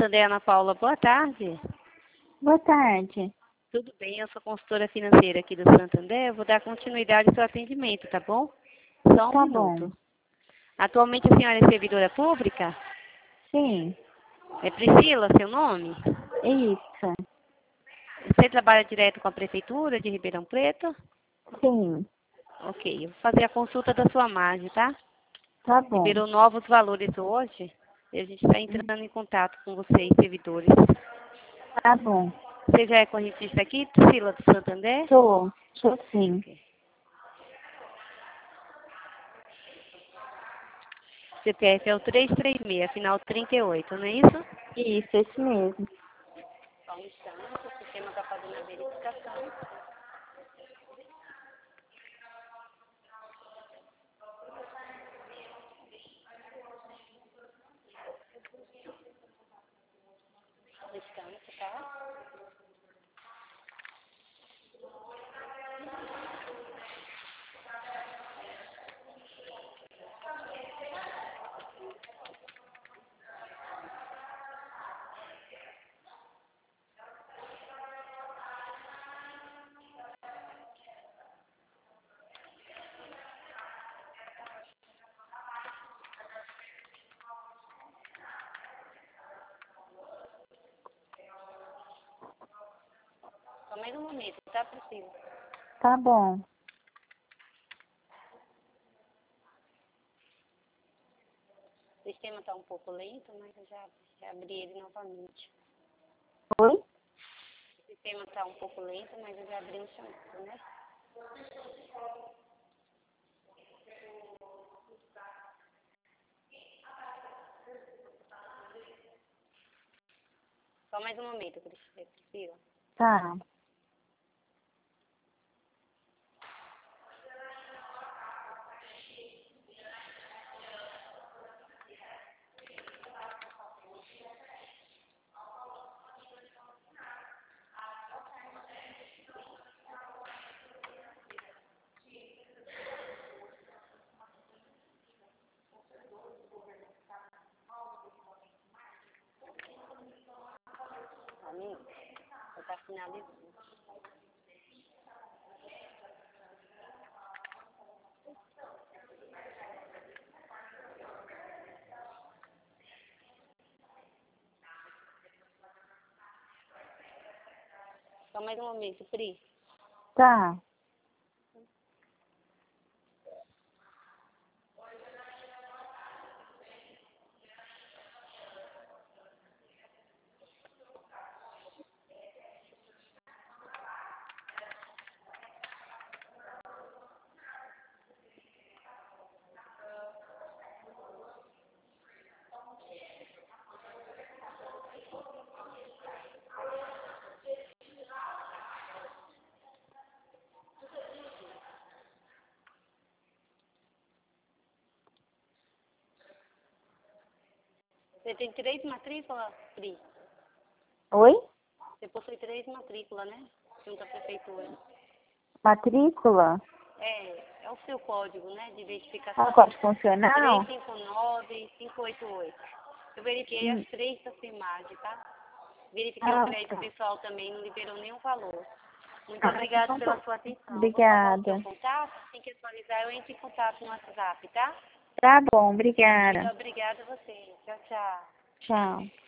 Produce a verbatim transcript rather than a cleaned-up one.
Santander, Ana Paula, boa tarde. Boa tarde. Tudo bem, eu sou consultora financeira aqui do Santander. Eu vou dar continuidade ao seu atendimento, tá bom? Só um Tá minuto. bom. Atualmente a senhora é servidora pública? Sim, É Priscila, seu nome? isso. Você trabalha direto com a Prefeitura de Ribeirão Preto? Sim, Ok, eu vou fazer a consulta da sua margem, tá? tá bom. Liberou novos valores hoje e a gente está entrando em contato com vocês, servidores. Tá bom. Você já é correntista aqui, Priscila do Santander? Sou, sou sim. Ok. C P F é o trezentos e trinta e seis, final trinta e oito, não é isso? Isso, esse mesmo. Só um instante, o sistema está fazendo a verificação. Um instante, tá? Só mais um momento, tá, Priscila? Tá bom. O sistema está um pouco lento, mas eu já, já abri ele novamente. Oi? O sistema está um pouco lento, mas eu já abri o chamado, né? Só mais um momento, Priscila. Tá. Só um minuto. Eu estou finalizando. Só mais um momento, Pri. Tá. Você tem três matrículas, Pri? Oi? Você possui três matrículas, né? Junto à prefeitura. Matrícula? É, é o seu código, né? De Ah, identificação. código funcional? três cinco nove, cinco oito oito. Eu verifiquei as Hum. três da sua imagem, tá? Verifiquei o Ah, crédito tá. pessoal também, não liberou nenhum valor. Muito Ah, obrigada então pela tá. sua atenção. Vou salvar o seu Obrigada. contato. Tem que atualizar, eu entro em contato no WhatsApp, tá? Tá bom, Muito obrigada. obrigada a você. Tchau, tchau. Tchau.